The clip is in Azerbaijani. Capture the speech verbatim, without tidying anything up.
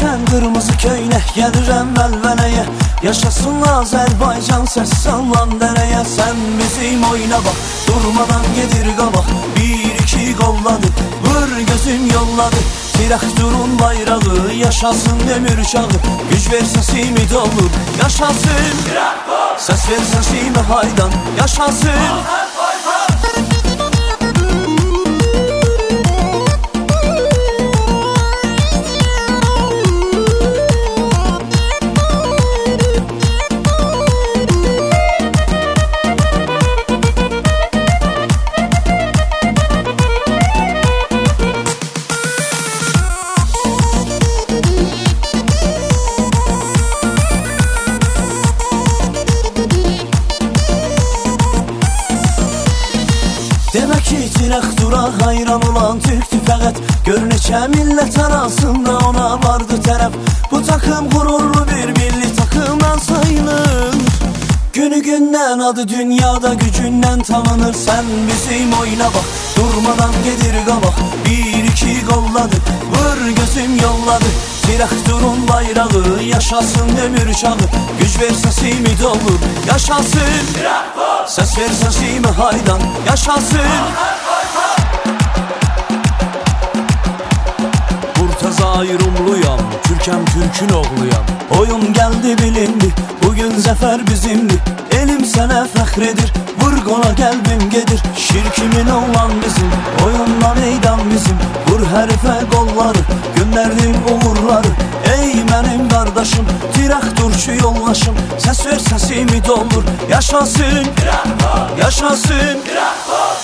Giyərkən qırmızı köynək gəlirəm vəlvələyə. Yaşasın Azərbaycan, səs sallan dərəyə. Sən bizim oyuna bax, durmadan gedir qabaq. Bir iki qolladı, vur gözüm yolladı. Traktorun bayrağı, yaşasın demir uçağı. Güc ver səsimi dolur, yaşasın traktor. Səs ver səsimi haydan, yaşasın. Demək ki, traktora hayran olan Türk'tü fəqət. Gör neçə millət arasında ona vardı tərəf. Bu takım qururlu bir milli takımdan sayılır. Günü gündən adı dünyada gücündən tanınır. Sən bizim oyuna bax, durmadan gedir qabaq. Bir iki qolladı, vur gözüm yolladı. Traktorun bayrağı, yaşasın demir uçağı. Güc ver səsimi dolur, yaşasın traktor. Səs ver səsimi haydan, yaşasın. Murtaza Rumluyam, Türkəm Türkün oğluyam. Oyun geldi bilindi, bugün zəfər bizimdi. Elim sənə fəxr edir, vur qola qəlbim gedir. Şirkimin olan bizim, oyunla meydan bizim. Vur hərifə qolları, göndərdim uğurları. Ey mənim qardaşım, traktorçu yoldaşım. Səs ver səsimi doldur, yaşasın traktor, yaşasın traktor.